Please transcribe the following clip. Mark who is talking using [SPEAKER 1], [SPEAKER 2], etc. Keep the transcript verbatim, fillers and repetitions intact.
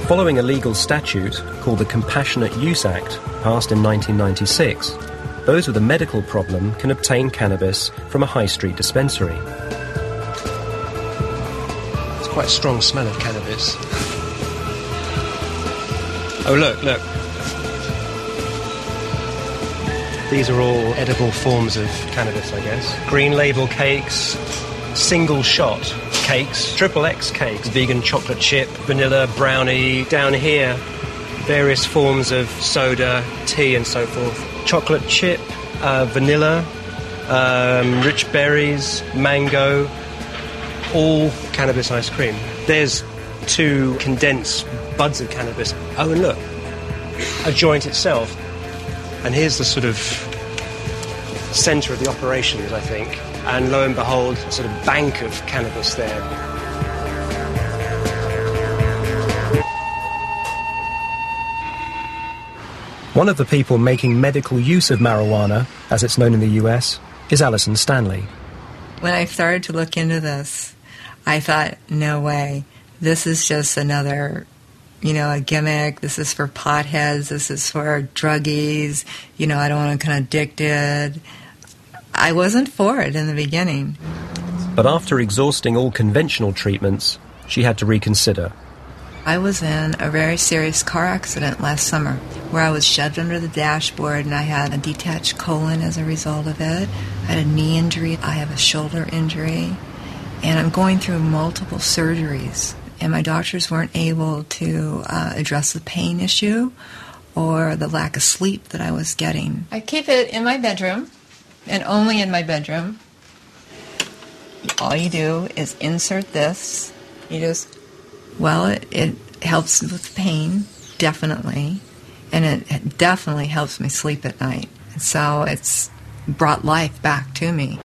[SPEAKER 1] Following a legal statute called the Compassionate Use Act, passed in nineteen ninety-six, those with a medical problem can obtain cannabis from a high street dispensary. It's quite a strong smell of cannabis. Oh, look, look. These are all edible forms of cannabis, I guess. Green label cakes, single shot cakes, triple X cakes, vegan chocolate chip, vanilla, brownie. Down here, various forms of soda, tea and so forth. Chocolate chip, uh, vanilla, um, rich berries, mango, all cannabis ice cream. There's two condensed buds of cannabis. Oh, and look, a joint itself. And here's the sort of centre of the operations, I think. And lo and behold, a sort of bank of cannabis there. One of the people making medical use of marijuana, as it's known in the U S, is Alison Stanley.
[SPEAKER 2] When I started to look into this, I thought, no way. This is just another, you know, a gimmick. This is for potheads. This is for druggies. You know, I don't want to become addicted. I wasn't for it in the beginning.
[SPEAKER 1] But after exhausting all conventional treatments, she had to reconsider.
[SPEAKER 2] I was in a very serious car accident last summer where I was shoved under the dashboard and I had a detached colon as a result of it. I had a knee injury. I have a shoulder injury. And I'm going through multiple surgeries. And my doctors weren't able to uh, address the pain issue or the lack of sleep that I was getting. I keep it in my bedroom, and only in my bedroom. All you do is insert this. You just, well, it, it helps with pain, definitely. And it, it definitely helps me sleep at night. So it's brought life back to me.